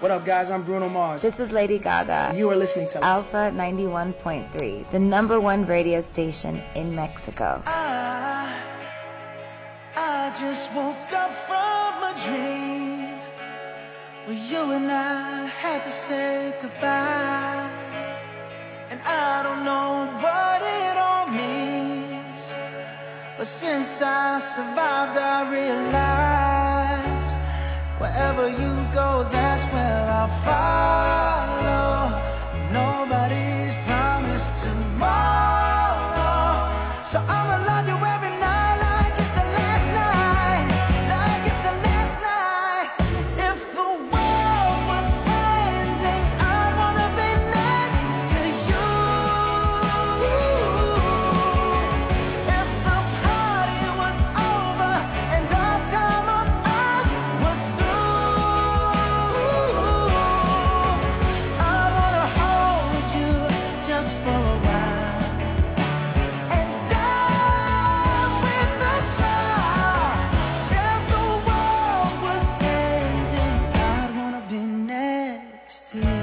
What up, guys? I'm Bruno Mars. This is Lady Gaga. You are listening to Alpha 91.3, the #1 radio station in Mexico. I just woke up from a dream where you and I had to say goodbye. And I don't know what it all means, but since I survived, I realized wherever you go, that's where I'll follow. Nobody's promised tomorrow, so I'ma love you every night like it's the last night, like it's the last night. If the world was ending, I'd wanna be next to you. If the party was over and our time on earth was through, I wanna hold you just for a while and die with a smile. If the world was ending, I'd wanna be next to you.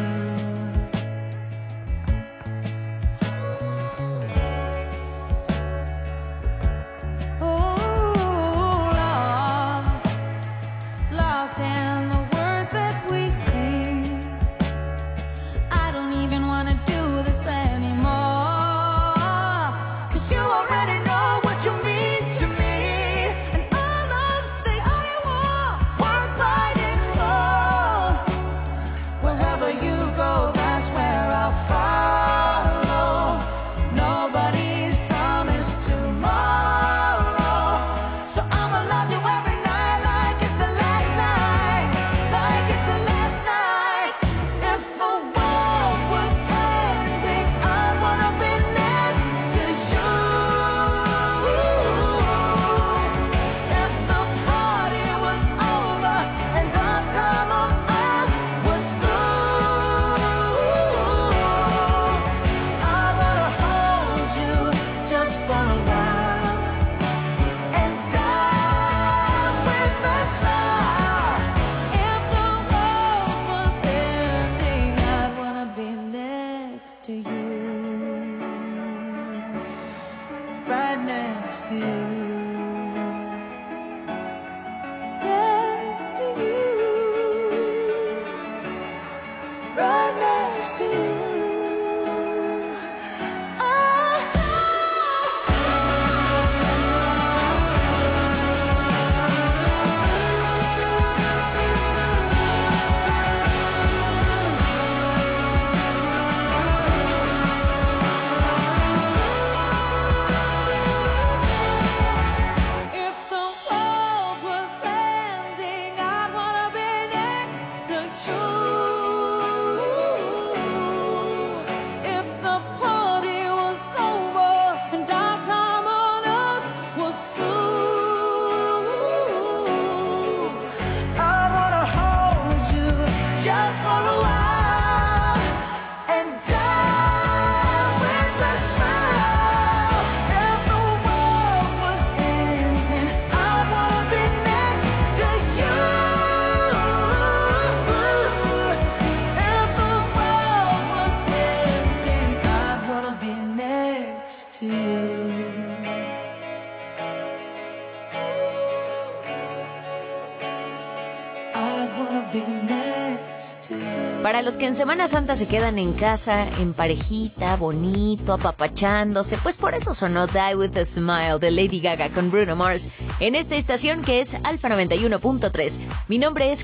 Lost in the words that we sing. I don't even wanna do this anymore, 'cause you already know what you mean to me, and all of the I want worth fighting for. Wherever you go, that's where I'll follow. Nobody's promised tomorrow, so I'ma love you every night like it's the last night, like it's the last night. If the world was ending, I'd wanna be next to you. If the party was over and our time on earth was through, I wanna hold you just for a while and die with a smile. If the world was ending, I'd wanna be next to you, right next to you, next to you, right next to you. If the world was ending, I'd wanna be next to you. If the party was over and our time on earth was through, I wanna hold you just for a while and die with a smile. If the world was ending, I'd wanna be next to you. If the world was ending, I'd wanna be next to you. I'd wanna be next to you. Para los que en Semana Santa se quedan en casa, en parejita, bonito, apapachándose, pues por eso sonó Die With A Smile de Lady Gaga con Bruno Mars en esta estación que es Alfa 91.3. Mi nombre es